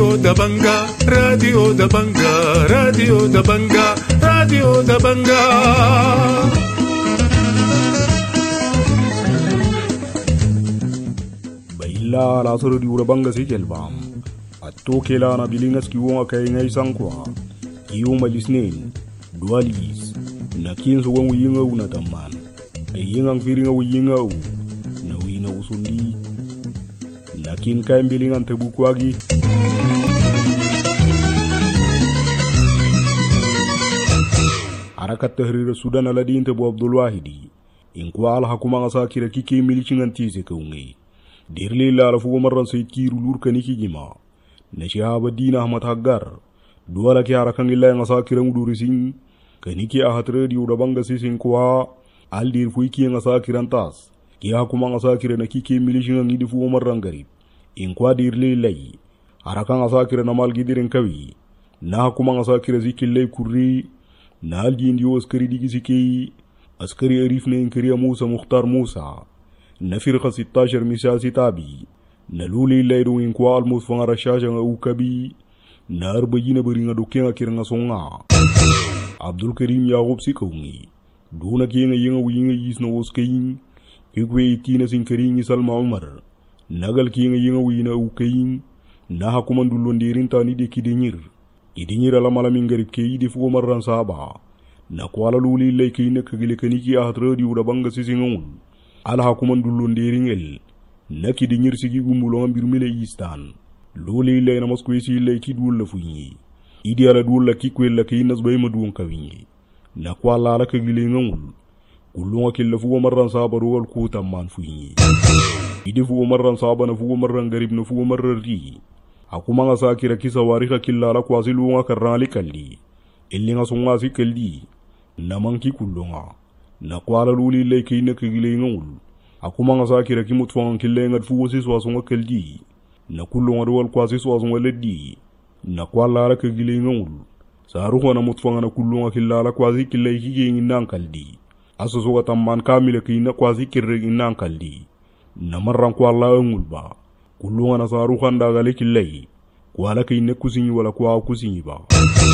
Radio Dabanga, Radio Dabanga, Radio Dabanga, Radio Dabanga. Baila la soro di Dabanga si kelbam. Atto kela na bilingas kiwonga kay ngay sangkwa. Kiyo malisnin, dualis, na kinso wang uyinga una taman. Ayingang firinga uyinga u, na uyina usundi. Nakin kay bilingan tebukwagi. Harakat Tahrir Sudan Aladin Tebu Abdul Wahidi. Inkwa al hakuma ngasakira kike milichingan tise kaungi. Dirli la alafu marran Sayyid Kiru lurka niki jima. Na Shihab Ad-Din Ahmad Haggar. Duala ki harakan illa ngasakira ngudurisin. Kaniki ahatre di Dabanga sisin kwa. Aldir fuiki ngasakiran tas. Ki hakuma ngasakira na kike milichingan ngidifu marran garib. Inkwa dirli lai. Harakan ngasakira na malgidirin kawi. Na hakuma ngasakira zikillay kurri. Naal jindiyo askari digisiki askari arif na inkariya Musa Mukhtar Musa na firqa 16 misal sitabi na luli layru inkwa almus fanga rashaja nga ukabi na arbajina baringa dukenga kiranga songa Abdul Karim Yaqub sikaungi duna kienga yenga wiyinga yisna woskayin kikwe itina sinkaringi Salma Umar nagal kienga yenga wiyina ukayin na hakumandulo ndirin tani de kidenyir idinyira la malamin garib ke yi defu marran saba na kwala luli lay ke ina kagile kaniki a hatradi u Dabanga sisingon ala hakuman dullo nderingel na kidinyir sigi gumbulo mbir mile istan luli lay na masko isi lay ki dul la funyi idi ala dul la ki kwel la ke inas bay madun kawingi na kwala la kagile ngol kullu ngakil fu marran saba rowal ku tamman funyi idi fu marran saba na fu marran garib na fu marran ri akuma nga sakira kisa warika killa kwa zilu karali kalli illi nga sunga si kalli namanki kullunga na kwala luli lay kayna kagile ngul akuma nga sakira ki mutfang kille nga fu wosi so sunga kalli na kullunga wal kwa si so sunga leddi na kwala la kagile ngul saru na mutfang na kullunga killa la kwa si kille ki ngi kaldi aso so tamman kamile kayna kwa si kirre ngi kaldi na marran kwala ngul ba kulunga na saru khanda gale killai kwala kai ne kusinyi wala kwa kusinyi ba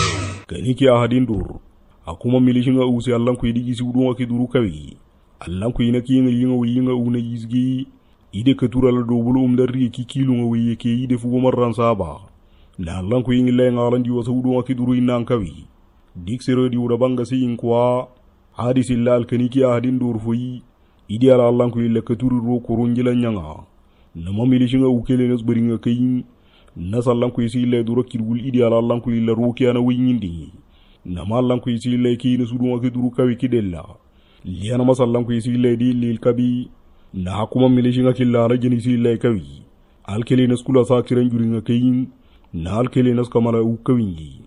kaniki ahadin dur akuma milishinga usi allan ku yidi gisi udunga ki duru kawi allan ku yina kinga yinga una yizgi ide katura la dobulu umdarri ki kilunga wiye ke ide fu marran saba na allan ku yinga le ngalan di wasa udunga ki duru inan kawi diksero di Dabanga si inkwa hadisi lal kaniki ahadin dur fuyi ide ala allan ku yille katuru ro kurunjila nyanga na mamilishinga ukele nas baringa kayin na sallan ku isi le duro kirgul idi ala allan ku illa ruki ana winyindi na mallan ku isi le ki nasu duma ki duru kawi kidella liana masallan ku isi le di lil kabi na hakuma milishinga killa la jeni isi le kawi alkele nas kula sakiran juringa kayin na alkele nas kamala ukawingi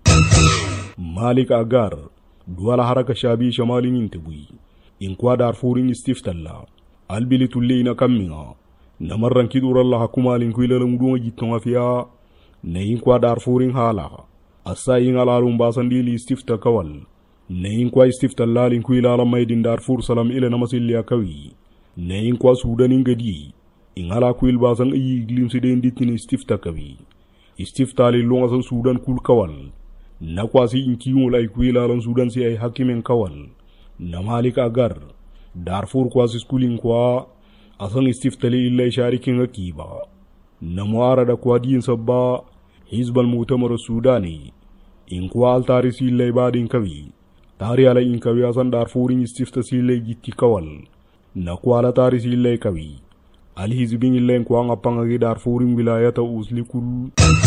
Malik Agar duwala haraka shabi shamalin intabui inkwa Darfurin istiftalla albili tullina kamminga na marran kidura la hakuma linkuila la mudunga jitonga fiya na inkwa Darfurin hala asa inga la rumbasandi li istifta kawal na inkwa istifta la linkuila la maidin Darfur salam ila namasilli akawi na inkwa Sudan ingadi ingala kuil basan ayi glimside inditini istifta kawi istifta li lunga san Sudan kul kawal na kwasi inkiyo la ikuila la Sudan si ay hakimen kawal na Malik Agar Darfur kwasi skulin kwa asan istiftali illa sharikin akiba na muarada kwa din sabba hizbal mu'tamar sudani in kwa al tarisi illa ibadin kawi tari ala in kawi asan Darfurin istiftasi illa gitti kawal na kwa ala tarisi illa kawi al hizbin illa kwa ngapanga gi Darfurin wilayata uslikul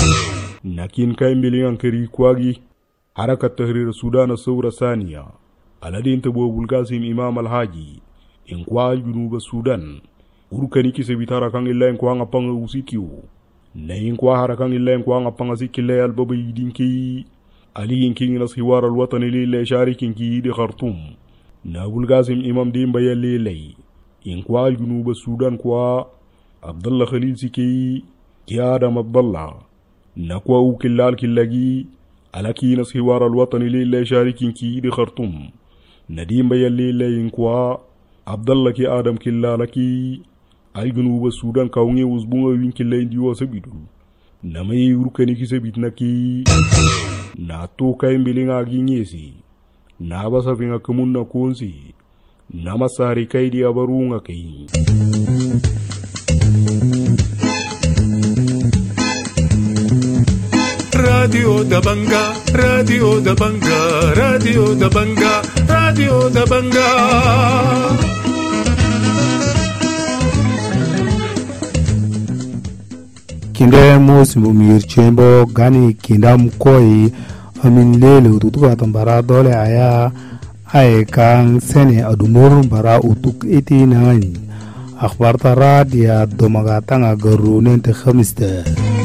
nakin kay miliyan kari kwagi harakat tahrir Sudan sawra saniya aladin tabo bulgasim Imam al-Haji in kwa junub Sudan urukani kise bitara kan illa en kwa ngapanga usikiu na in kwa harakan illa en kwa ngapanga sikile albaba yidinki ali inking nas hiwar alwatani lille sharikin ki de Khartoum na bulgasim Imam dimba yalle lay in kwa junub Sudan kwa Abdullah Khalil Siki ki Adam Abdullah na kwa ukillal killagi alaki nas hiwar alwatani lille sharikin ki de Khartoum na dimba yalle lay in kwa Abdullah ki Adam killalaki al junuba Sudan kawnge usbunga winkilla indiwa sabidul Namay urkani kisabit na ki na to kay mbiling agingesi na basabi nga kamun na kunsi na masari kay di abarunga kay. Radio da Banga, Radio da Banga, Radio da Banga, Radio da Banga. Kinde mos mumir chembo gani kindam koi amin lele ututu atambara dole aya ay kang sene adumur bara utuk iti nangani akhbar tara dia domaga tanga garunen te khamiste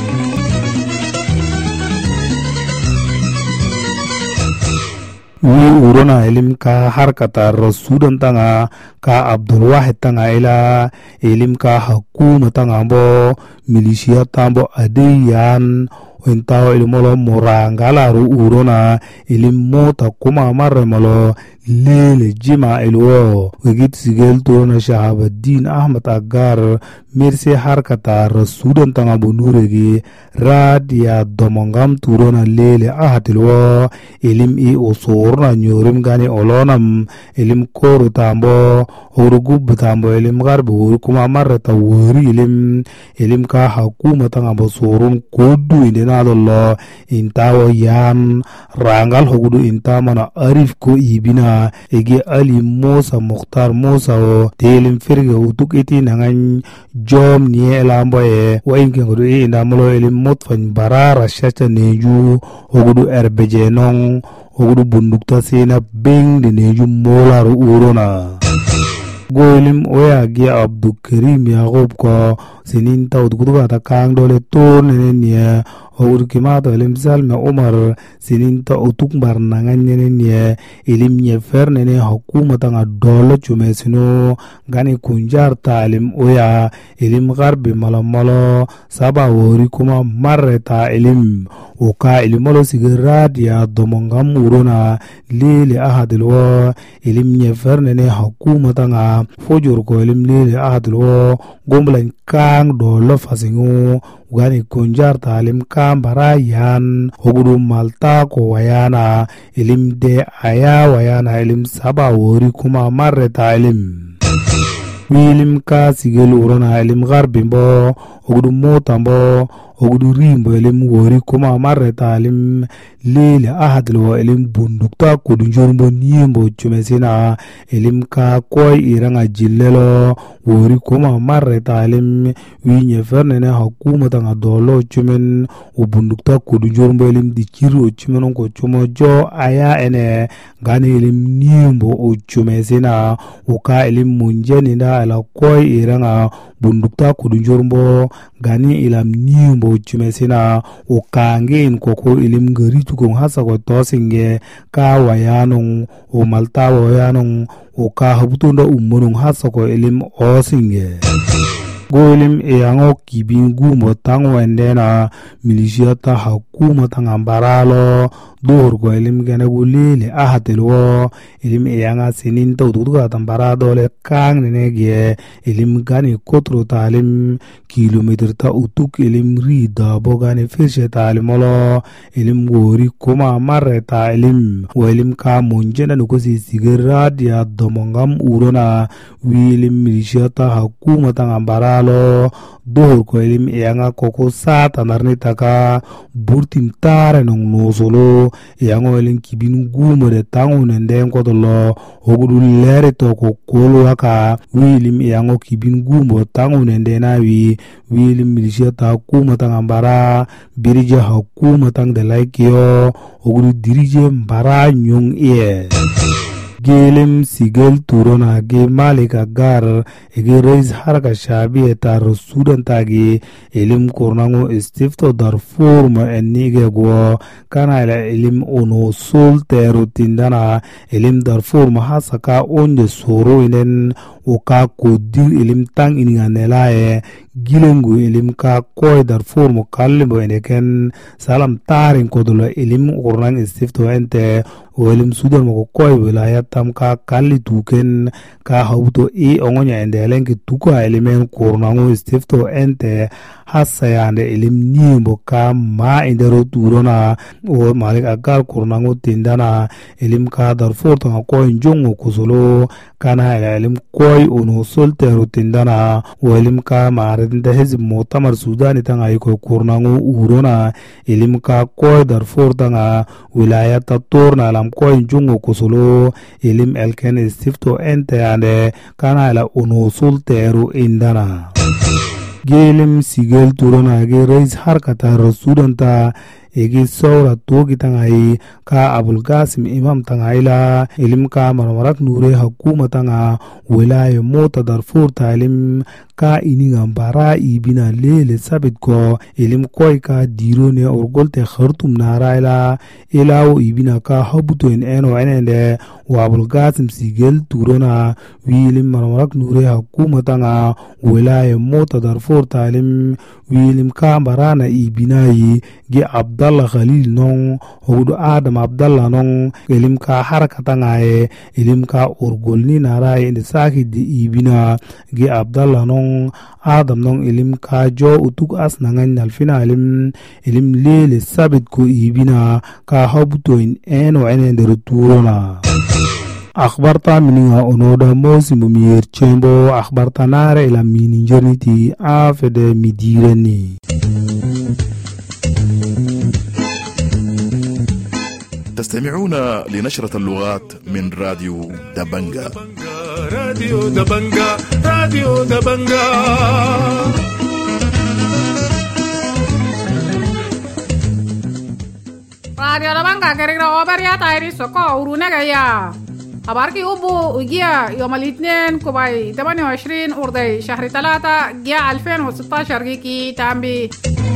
wi urona ilim ka harkata rasudan tanga ka Abdul Wahid tanga ila ilim ka hakuma tanga bo milisia tambo adiyan wentaw ilmolo morangala ru urona ilim mota kuma marmalo lele jima ilwo wigit sigel turona Shahabuddin Ahmad Agar mirse harkata rasudan tanga bunuregi radia domongam turona lele ahatilwo ilim i usurna nyurim gani olonam ilim koru tambo urugub tambo ilim garbu kuma marata wuri ilim ka hakuma tanga bosurun kodu indinadallo intawo yan rangal hogudu intamana arif ko ibina ege Ali Musa Mukhtar Musa o telim firge utuk iti nangan jom ni elamboye wa inke ngudu indamlo ilim mutfan barara shacha neju hogudu erbeje nong hogudu bundukta sena beng de neju molaru urona goilim oya gi Abdul Karim Yaqub ko sinin tawd gudu ata kang dole tor nenia hogudu kimata ilim Salma Umar sinin ta utuk barnangan nenia ilim nyefer nene hukuma tanga dole chumesino gani kunjar talim oya ilim garbi malamalo saba wori kuma marreta ilim oka ilimolo sigarat ya domongam urona lele ahadilwo ilim nyefer nene hukuma tanga fojur ko ilim lele ahadilwo gomblan kang dole fasingu gani kunjar talim kambara yan hogudu malta ko wayana ilim de aya wayana ilim saba wori kuma marreta ilim wilim ka sigel urona ilim garbimbo hogudu motambo hogudu rimbo ilim wori kuma marreta ilim lele ahadlo ilim bundukta kudunjorbo niembo chumesina ilim ka koy iranga jillelo wori kuma marreta ilim winye fernene hakuma tanga dolo chumen ubundukta kudunjorbo ilim dikiru chumenon ko chumo jo aya ene gani ilim niembo chumesina uka ilim munjeni da ala koy iranga bundukta kudunjorbo gani ilam niembo chumesina ukangen koko ilim gari tukung hasa ko tosinge ka wayanong o malta wayanong o ka habutunda umonong hasa ko ilim osinge golim eyango kibin gumo tango endena milisia ta hakuma tangambaralo dur go ilim gane gulile ahatelwo ilim eyanga sinin to duduga tambarado le kang nenege ilim gani kotro talim kilometer ta utuk ilim rida bogane feshe talimolo ilim gori kuma marreta ilim ilim ka munjena nukosi sigarat ya domongam urona wilim milisia ta hakuma tangambara lo dohor ko ilim eyanga koko sata narni taka burtim tare nong nosolo eyango ilim kibin gumo de tango nenden kodolo hogudu lere to ko kolo waka wilim eyango kibin gumo tango nendena wilim milisia ta kuma tangambara birije hakuma tang de laikio hogudu dirije mbara nyong gelem sigel turona ge malika gar ege reis haraka shabi etar sudan tagi elim kornango istifto Darfur ma enige go kana ila elim ono sol teru tindana elim Darfur ma hasaka onde soro inen oka kodir elim tang ininganelae gilengu elim ka koy Darfur mo kallimbo eneken salam tarin kodolo elim kornang istifto ente welim sudan mo koy wilayat tam ka kalli tuken ka hawto ongonya endelen ki tuka elemen kornango stifto ente hasayande elim nimbo ka ma indero turona o malik agar kornango tindana elim ka darfor tanga koy njongo kusolo kana elim koy ono soltero tindana o elim ka marinde hizb mutamar sudani tanga iko kornango urona elim ka koy darfor tanga wilayat torna lam koy njongo kusolo elim elken stifto ente ande kana la ono soltero indana gelim sigel turona ge reis harkata rasudanta egi sawra togi tangai ka abul qasim imam tangaila ilim ka marmarak nure hukuma tanga wilaya mota darfur talim ka ininga bara ibina lele sabit ko ilim koy ka dirone orgolte khartum naraila ilawo ibina ka habuto eno enende wa abul qasim sigel turona wilim marmarak nure hukuma tanga wilaya mota darfur talim wilim ka barana ibinayi ge Abdallah Khalil non hudu Adam Abdallah non ilim ka harakata ngaye ilim ka urgolni narai indi saki di ibina ge Abdallah non Adam non ilim ka jo utuk asnangan alfina ilim lele sabit ko ibina ka habuto in eno enende turona akhbarta mininga onoda mosi mumir chembo akhbarta nare ila mininjerniti afede midireni تستمعون لنشرة اللغات من راديو دبنجا. راديو دبنجا راديو دبنجا راديو دبنجا كريرا أوبريا تايري سكو ورونة يا أباركي أبو جيا يوم الاثنين كوباي 28 أردي شهر 3 جيا 2016 جيكي تامبي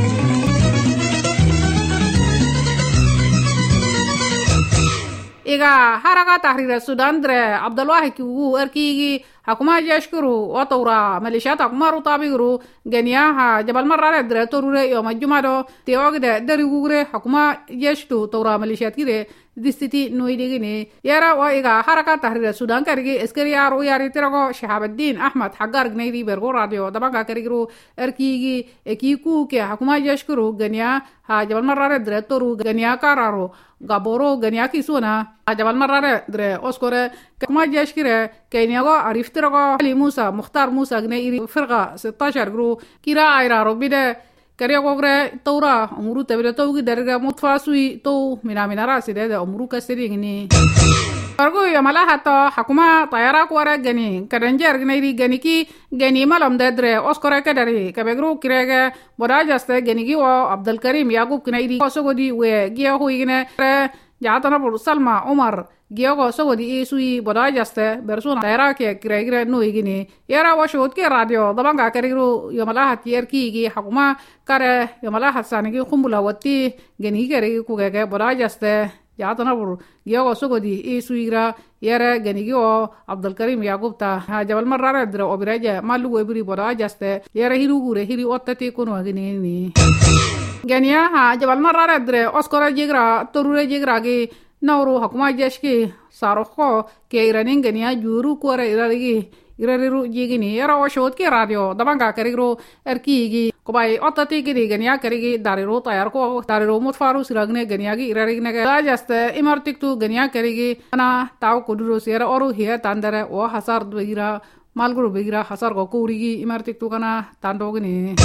إيجا حركة تحرير السودان در عبد الواحد كيو أركيجي حكومة يشكروا وطورا ميليشيات حكومة روطابيرو جنياها جبل مرة در توروري يوم الجمعة تيوغ در يوغري حكومة يشتو طورا ميليشيات كده دستي نويديني يرى وإيجا حركة تحرير السودان كريجي اسكريار وياري ترغو شهاب الدين أحمد حقار جنيدي برغو راديو دبنجا كريجرو أركيجي اكيكو كي حكومة يشكروا جنيا ها جبل مرة در تورو جنيا كارارو غابورو غنيا كيسونا جبل مرة در أسكورة كما جاشكرة كينياغو عرفترغو علي موسى مختار موسى غنيري فرقة 16 غرو كيرا ايرا روبيده كرياغو غره تورا امورو تبيله توغي درغا متفاسوي تو مينا راسيده امورو كسريغني فرغو يملا حتى حكومه طيارا كوره غني كدنجر غنيري غنيكي غني مالم در أسكورة كدري كبغرو كيرغا بوراجاست غنيكي و عبد الكريم يعقوب كنيري سوغدي وغيا هويغنه جاتنا بول سلمى عمر جيوغو سودي ايسوي بوداجاسته برسون تيراكي كريغره نويغيني يرا وشوت كي راديو دبانغا كريغرو يوملاحت يركيغي حكومه كره يوملاحت سانغي خمبلا وتي غني كريغي كوغا بوداجاسته جاتنا بول جيوغو سودي ايسوي را يرا غنيغو عبد الكريم يعقوب تا جبل مراره در اوبراجا مالو ويبري بوداجاسته يرا هيروغوري هيري اوتتي كونو غنيني غنيا ها جبل مراره در اسكورا جيغرا توروري جيغراغي نورو حكومة جاشكي ساروخو كيرانين غنيا جورو كورا إراريرو جيغيني يرا وشوت كي راديو دبانغا كريغرو أركيغي كوباي أوتاتي كي غنيا كريغي داريرو تاياركو داريرو متفارو سيراغني غنياغي إراريغني لاجاست إمارتكتو غنيا كريغي أنا تاو كودرو سيرا أورو هي تاندره و حسار بغيرا مالغرو بغيرا حسار غوكوريغي إمارتكتو كنا تاندوغني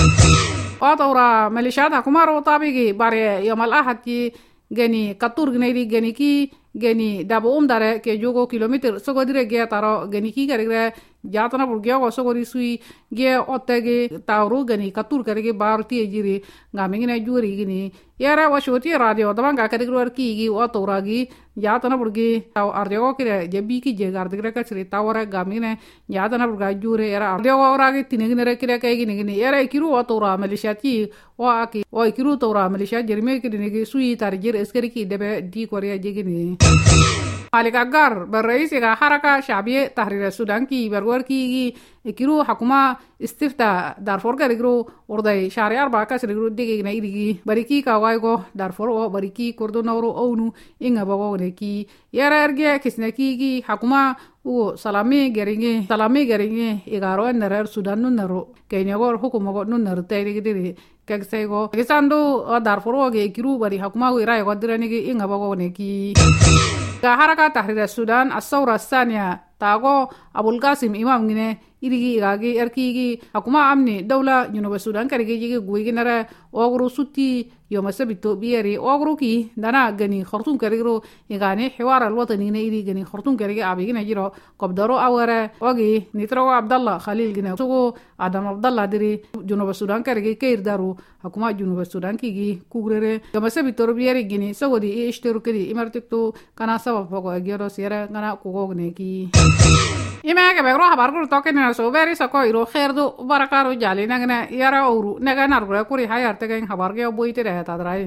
وطورا ميليشيات حكومة روطابيغي باري يوم الأحد كي gani katur gneri gani ki gani dabo dare ke jogo kilometer sogo dire ge taro gani ki kare jatana bur ge go sogo risui ge otage tawru gani katur kare ge barti jiri ngamingine juri gini yara washoti radio dabanga kare gro ki gi otoragi jatana bur ge taw arjo kire jebi ki je gardigre ka sri tawara gamine jatana bur ga jure yara arjo oragi tinegine kire kai gini yara kiru otora melishati wa aki o kiru tora melisha jerme ki dine sui tar jir eskeri ki debe di korea jegini مالك أقار بالرئيس حركة شعبية تحرير السودان كي برور كي كيرو حكومة استفتاء دارفور كريجرو ورداي شهر 4 كسريجرو ديجي نايدي بريكي كوايغو دارفور او بريكي كوردو نورو اونو إنغا باو نكي يرا ارجع كسنكي حكومة و سلامي غرينغي إغارو نرر سودان نرو كينيغور حكومة نرر تايري ديري كاكسايغو كيساندو دارفور وغي كيرو بري حكومة ويراي غدرانيغي إنغا باو نكي حركة تحرير السودان الثورة الثانية تاغو أبو القاسم إمام غني إيريغي إغاغي إركيغي حكومة أمني دولة جنوب السودان كاريغي غويغي نرى أوغرو سوتي يوم السبت بيري أوغرو كي دانا غني خرطوم كاريغرو إغاني حوار الوطني نيري غني خرطوم كاريغي أبيغي نجيرو قبدارو أورا وغي نترو عبد الله خليل غني سوغو آدم عبد الله ديري جنوب السودان كاريغي كير دارو حكومة جنوب السودان كيغي كوغريري يوم السبت بيري غني سودي إشترو كدي إمرتكتو كانا سبب فوقو أجيرو سيرا كانا كوغو غني كي إما كبيرو حباركو توكن سوبري سكو إيرو خير دو بركارو جالي نغنا يارا أورو نغا نارغو كوري حيار تغين حباركو بويتي رهي تدراي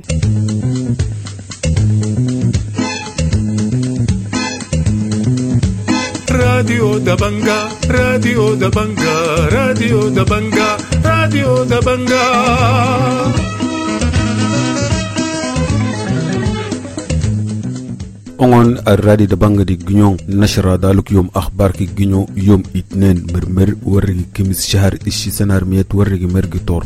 راديو دبنجا راديو دبنجا راديو دبنجا راديو دبنجا أون الراديو دبنجا دي جنيون نشر دالك يوم أخبار كي جنيو يوم اثنين مرمر ورقي كمس شهر إشي سنار ميت ورقي مرقي طور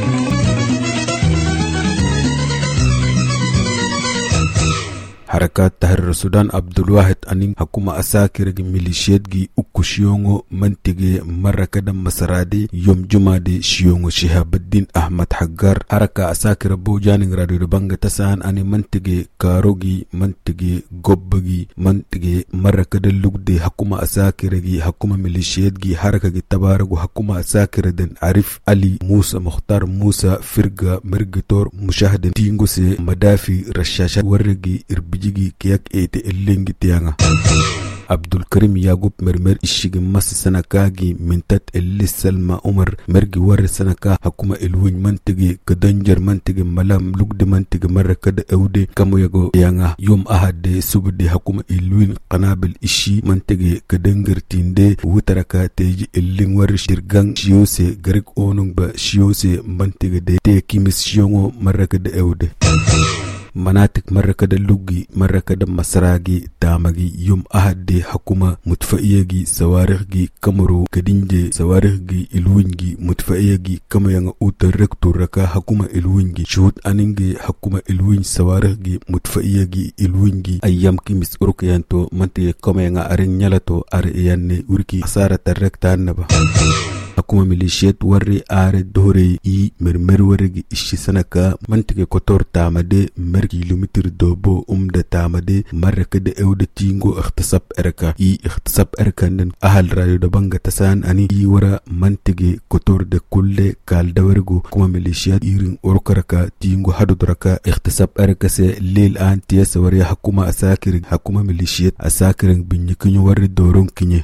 حركات تحرير السودان عبد الواحد أنين حكومة أساكر ميليشيات جي أكوشيونغو منتجي مرة كدم مسرادي يوم جمعة دي شيونغو شهاب الدين أحمد حقار حركة أساكر بوجانين راديو دبنجا تسان أني منتجي كاروغي منتجي غوبغي منتجي مرة كدلوك دي حكومة أساكر جي حكومة ميليشيات جي حركة جي تبارغو حكومة أساكر دين عارف علي موسى مختار موسى فرقة مرقطور مشاهدين تينغو سي مدافي رشاشات ورقي جيجي كياك ايتي اللينجي تيانا عبد الكريم ياغوب مرمر الشيغ مس سنكاغي منتت اللي سلمى عمر مرغي ور سنكا حكومه الوين منتجي كدنجر منتجي ملام لوكد منتجي مره كد اودي كامو ياغو يانا يوم احد سبدي حكومه الوين قنابل الشي منتجي كدنجر تيندي وتركا تيجي اللين ور شيرغان شيوسي غريك اونون با شيوسي منتجي دي تي كيميسيونو مره كد اودي مناطق مرة كده لوجي مرة كده مسراجي دامجي يوم أحد حكومة متفائية سوارخي كامرو كدينجي سوارخي الوينجي متفائية كما ينغ أوتركتور ركا حكومة الوينجي شهود أنينجي حكومة الوين سوارخي متفائية الوينجي أيام كيمس أوروكيانتو منتي كما ينغ أرنيالتو أرياني وركي أسارة الركتان نبا حكومة ميليشيات وري آر دوري اي مرمر ورغي اشي سنكا منتك كتور تامده مر كيلومتر دوبو امده تامده مركد اود تينغو اختصاب اركا اي اختصاب اركا نن اهل رايو دبنغ تسان اني اي ورا منتك كتور ده كل كال دورغو حكومة ميليشيات ايرين اوركركا تينغو حدود ركا اختصاب اركا سي ليل انتيس وري حكومة اساكرين حكومة ميليشيات اساكرين بنيكينيو وري دورون كيني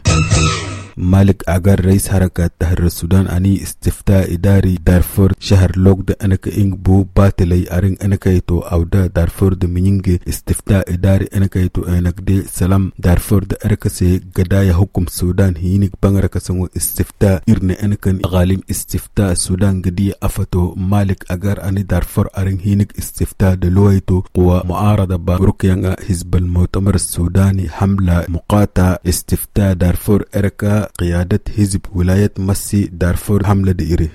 مالك أجر رئيس حركة تحرير السودان أني استفتاء إداري دارفور شهر لوك ده أنك إنك بو باتلي أرين أنك يتو أو ده دارفور ده منينجي استفتاء إداري أنك يتو أنك دي سلام دارفور ده أركسي قدايا حكم السودان هينك بانغرك سنو استفتاء إرني أنك غاليم استفتاء السودان قدي أفتو مالك أجر أني دارفور أرين هينك استفتاء دلويتو قوى معارضة بروكيانغا حزب المؤتمر السوداني حملة مقاطعة استفتاء دارفور أركا قيادة حزب ولاية مسي دارفور حملة دائري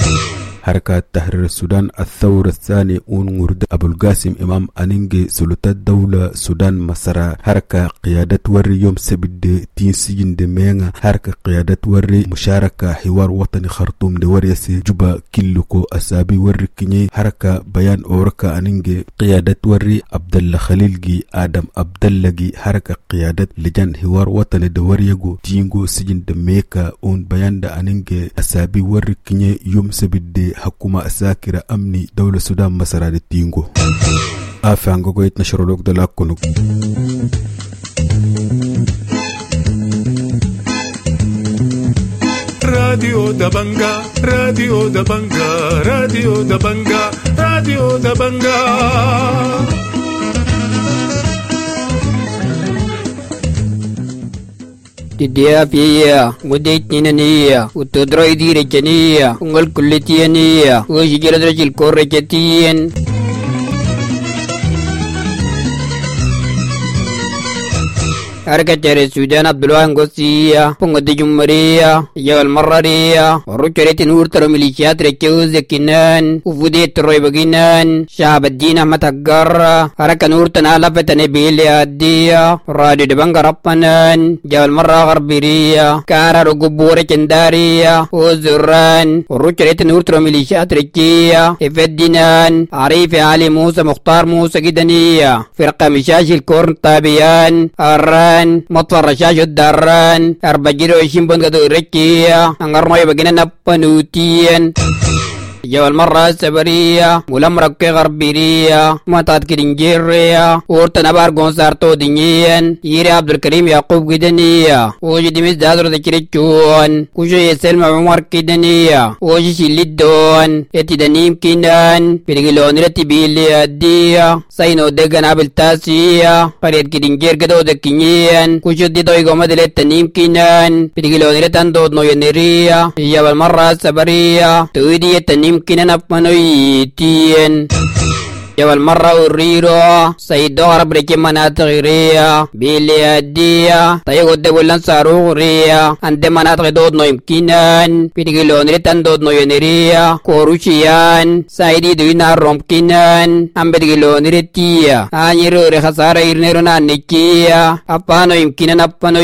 حركة تحرير السودان الثورة الثاني ورد أبو القاسم إمام أنينجي سلطات دولة سودان مسرا حركة قيادة وري يوم سبد تين سجن دمينا حركة قيادة وري مشاركة حوار وطني خرطوم دوريسي جبا كيلوكو أسابي وري كني حركة بيان أوركا أنينجي قيادة وري عبد الله خليل جي آدم عبد الله جي حركة قيادة لجان حوار وطني دوريغو تينغو سجن دميكا بيان دا أنينجي أسابي وري كني يوم سبد حكومة أساكرة أمني دولة السودان مسرا دي تينغو آفانغو قويت نشرولوك دلاكونوك راديو دبنجا راديو دبنجا راديو دبنجا راديو دبنجا تديا فيا وديتنينيا وتدري دي رجنيا ونقول كل تيانيا وشجرة رجل كورجتين حركة السودان عبد الواحد قصية بنقد جمهورية يا المرارية ورجعت نور ترى ميليشيات ركوز كنان وفوديت الريب جنان شعب الدين أحمد حقار حركة نور تنالفت نبيل أدية راديو دبنغ ربنان يا المرة غربية كارا رقبورة كندارية وزران ورجعت نور ترى ميليشيات ركية إفدينان عريف علي موسى مختار موسى جدنية فرقة مشاش الكورن طابيان مطفر رشاش الدران 24 بند قدو ركية انغرنوي بقينا نبنوتين جو المرة السبرية ملمرك غربيرية مطاد كرنجيرية ورطنا بارغون سارتو دنيين يري عبد الكريم يعقوب كدنية وجد مزدادر ذكريتشون وشو يسلم عمر كدنية وشي شلدون يتدنيم كنان بلغلون رتبيلي الدية سينو دقن عبل تاسية قريد كرنجير كدو دكينيين وشو دي دويقو مدلة تنيم كنان بلغلون رتندود نو ينيرية جو المرة السبرية تويدي التنيم يمكن نبنويتين يوم المرة وريرو سيدو غرب ركي مناطق غيرية بيلي أدية تايقو دولان سارو غرية عند مناطق دود نو يمكنان بيتقلون ريتان دود نو ينيرية كوروشيان سايدي دوينا رومكنان عم بيتقلون ريتية آنيرو رخصارة يرنيرونا نكية أبانو يمكنان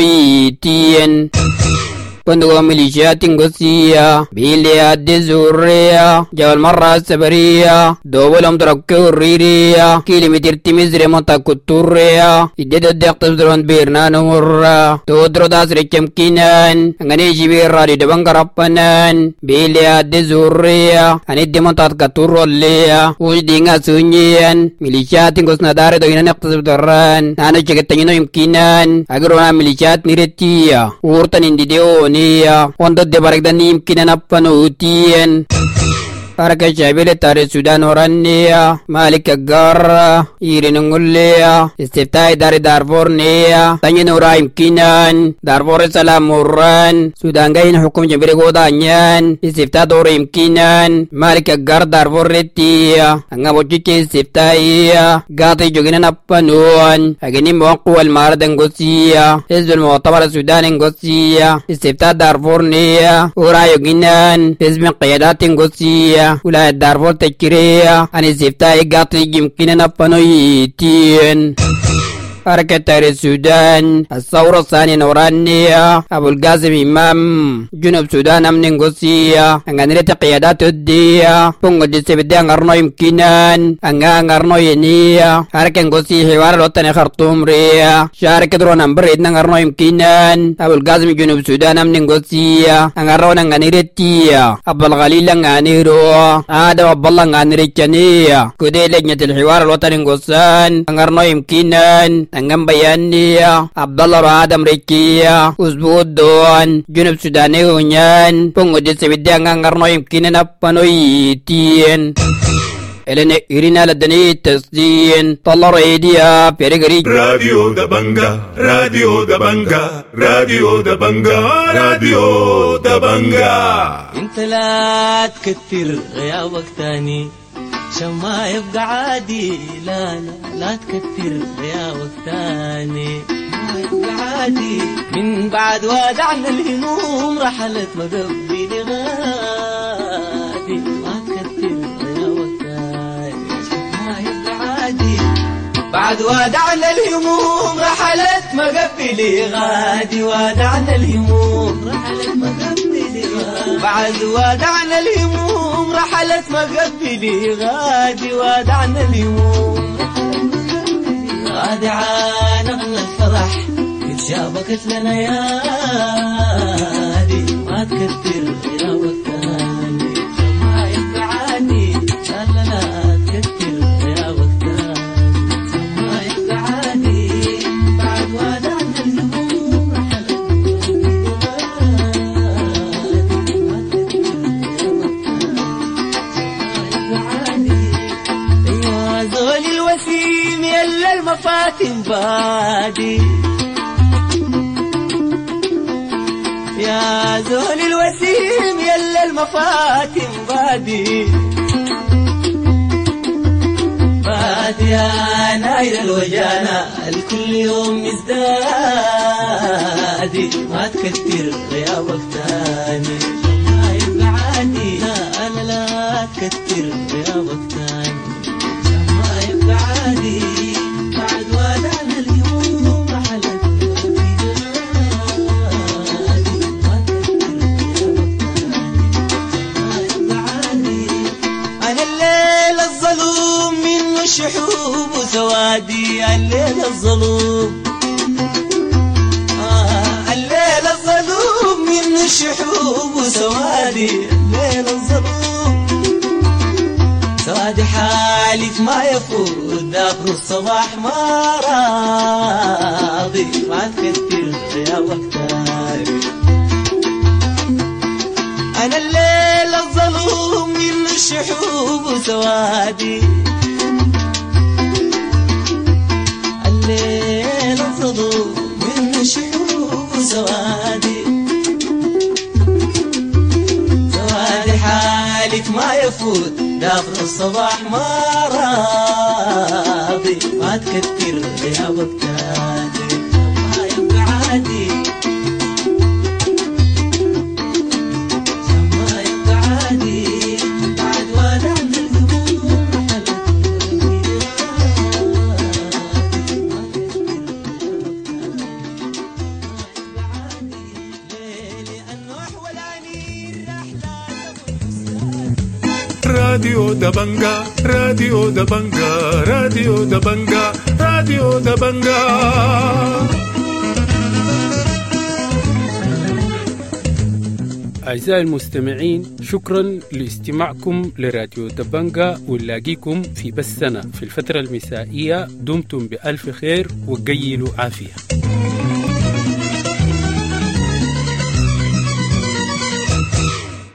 أبنويتين بندقوا ميليشيات غوسية بيلي أدي زورية جو المرة السبرية دوبلهم تركوا الريرية كيلومتر تمزري مطا كتورية إدد الدق تبزرون بيرنا نورا تودرو داس ريكم كينان انغاني جيبير رادي دبان غربانان بيلي أدي زورية انيدي مطا كتورو الليا وجدينغا سونيان ميليشيات غوسنا داري دوينا نقتصب دران نانو جغتانينو يمكينان اگرونا ميليشيات نيرتية ورطان اندي ديوني وانت دبارك داني يمكن نبنوتين حركة شعبية تاريخ السودان ورانية مالك الجارة يرين نقولية استفتاء دارفور نية تاني نورا يمكنان دارفور سلام مران سودان جاين حكم جبري غودانيان استفتاء دور يمكنان مالك الجار دارفور رتية أنا بوجيك استفتائية قاطي جوجنا نبنوان أجني موقع المارد نقصية حزب المعتبر السودان نقصية استفتاء دارفور نية ورا يوجنان حزب قيادات نقصية ولاية دارفور تكرية عن الزفتاء قاطي يمكن نبنويتين حركة تاريخ السودان الثورة الثانية نورانية أبو القاسم إمام جنوب السودان أمن نقصية أنغانية قيادات الدية بونغو جسي بدي أنغرنو يمكنان أنغرنو ينية حركة نقصية حوار الوطن خرطوم ريا شاركة درون أمبريد نغرنو يمكنان أبو القاسم جنوب السودان أمن نقصية أنغرنو أنغانية تية أبو الغليل أنغانيرو آدم أبو الله أنغانية جنية كودي لجنة الحوار الوطن نقصان أنغرنو يمكنان Angam bayaniya Abdallah Adam Rikiya Uzbud doan Junub Sudani unyan Pungudi sebidya ngangarno yimkinin apanoyitin Elene irina ladani tasdin Tallar idiya perigari Radio Dabanga Radio Dabanga Radio Dabanga Radio Dabanga انت لا تكثر غيابك تاني عشان ما يبقى عادي لا لا لا تكثر غيابك تاني ما يبقى عادي من بعد ودعنا الهموم رحلت مقبي لغادي ما تكثر غيابك تاني عشان ما يبقى عادي بعد ودعنا الهموم رحلت مقبي لغادي ودعنا الهموم رحلت مقبي لغادي بعد ودعنا الهموم رحلت مقبلي غادي ودعنا اليوم غادي عانقنا الفرح اتشابكت لنا يادي ما تكثر غيابك تاني ما يبقى عادي لا لا لا تكثر غيابك تاني ما يبقى عادي بعد ودعنا اليوم رحلت المفاتن بادي القديم يلا المفاتن بادي يا ناير الوجانا الكل يوم مزدادي ما تكتر غيابك تاني ما يبقى عادي لا أنا لا تكتر غيابك تاني ما يبقى عادي بعد ودعنا اليوم حلت شحوب وسوادي الليل الظلوم الليل الظلوم من الشحوب وسوادي الليل الظلوم سوادي حالك ما يفوت داخل الصباح ما راضي ما تكتر غيابك تاني أنا الليل الظلوم من الشحوب وسوادي الليل الظلوم من الشحوب وسوادي سوادي حالك ما يفوت داخل الصباح ما راضي ما تكتر غيابك تاني ما يبقى عادي ما يبقى عادي بعد ودعنا اليوم راديو دبنجا راديو دبنجا راديو دبنجا راديو دبنجا. أعزائي المستمعين، شكرا لاستماعكم لراديو دبنجا، ونلاقيكم في بس سنة في الفترة المسائية. دمتم بألف خير وقيلوا عافية.